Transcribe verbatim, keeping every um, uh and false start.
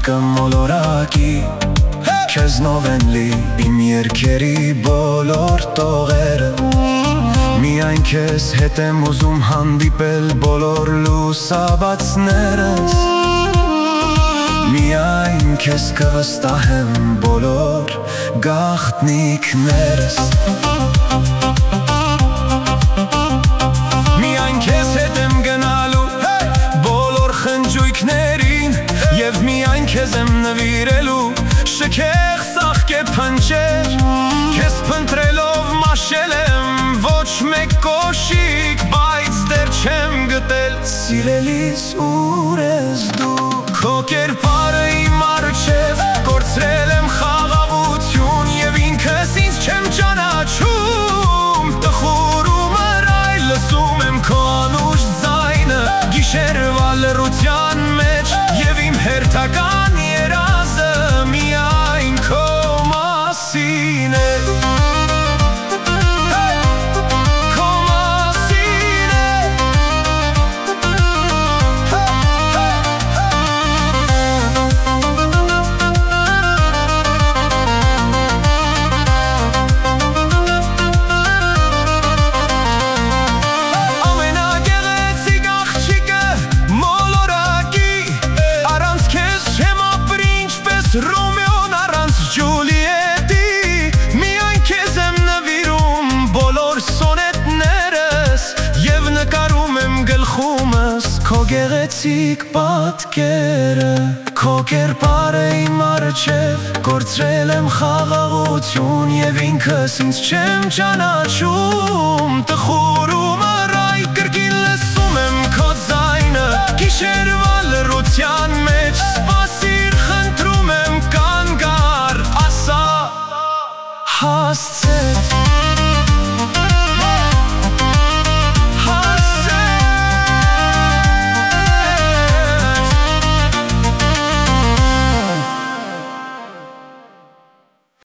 աղջիկը մոլորակի Քեզնով են լի իմ երգերի բոլոր տողերը Միայն քեզ հետ եմ ուզում հանդիպել բոլոր լուսաբացներս Միայն քեզ կվստահեմ բոլոր գաղտնիքներս Միայն քեզ հետ եմ գնալու բոլոր խնջույքներին Եվ միայն քեզ եմ նվիրելու շքեղ սաղկե փնջեր Քեզ փնտրելով մաշել եմ ոչ մեկ կոշիկ Բայց դեռ չեմ գտել սիրելիս ուր ես դու Քո կերպարը իմ առջև կորցրել եմ խաղաղություն Եվ ինքս ինձ չեմ ճանաչում Տխուրում առայլ լսում եմ քո անուշ ձայնը Գիշերվա լռության մեջ Եվ իմ հերթական երազը միայն քո մասին է Ռոմեոն առանց Ջուլիետի Միայն քեզ եմ նվիրում բոլոր սոնետներս Եվ նկարում եմ գլխումս քո գեղեցիկ պատկերը Քո կերպարը իմ առջև կորցրել եմ խաղաղություն Եվ ինքս ինձ չեմ ճանաչում Տխուրում